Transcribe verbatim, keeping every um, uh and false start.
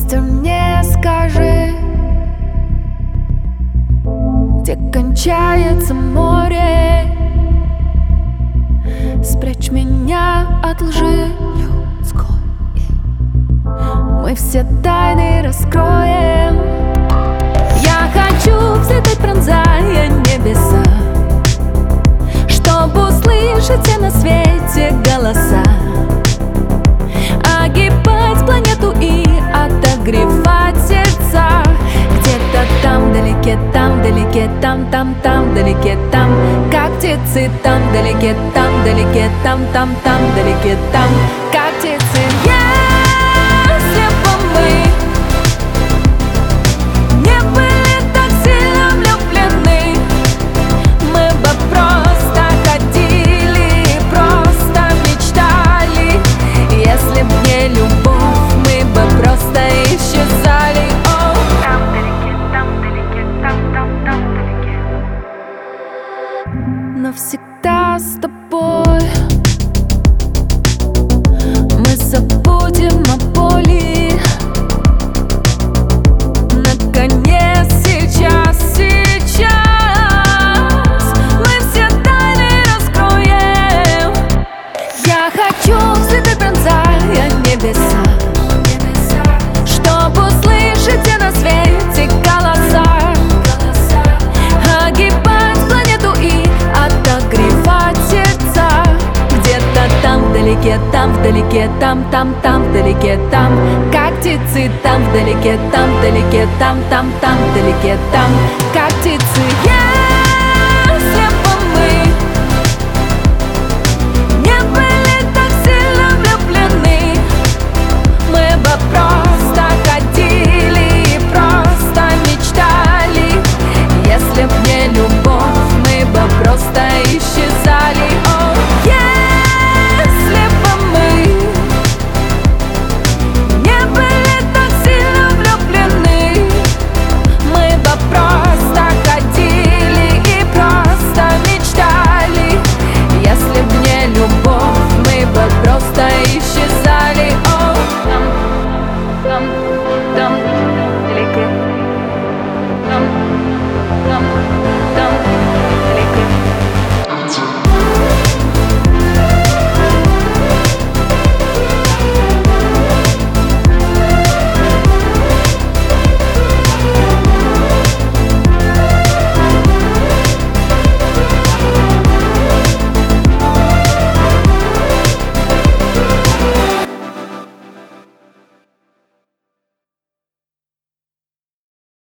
Ветер, мне скажи, где кончается море? Спрячь меня от лжи людской. Мы все тайны раскроем. Я хочу взлететь, пронзая небеса, чтобы услышать все на свете голоса, огибать планету и отогревать сердца. Где-то там вдалеке, там вдалеке, там, там, там вдалеке, там, как птицы, там вдалеке, там вдалеке, там, там, там вдалеке, там, как птицы. Если бы мы не были так сильно влюблены, мы бы просто ходили, просто мечтали. Если б не любовь, мы бы просто исчезали. О, там вдалеке, там вдалеке, там, там, там вдалеке. Навсегда с тобой мы забудем о боли. Наконец, сейчас, сейчас мы все тайны раскроем. Я хочу взлететь, пронзая небеса, чтобы услышать все на свете голоса, огибать планету и отогревать сердца. Где-то там вдалеке, там вдалеке, там, там, там вдалеке, там, как птицы, там вдалеке, там вдалеке, там, там, там вдалеке, там, как птицы.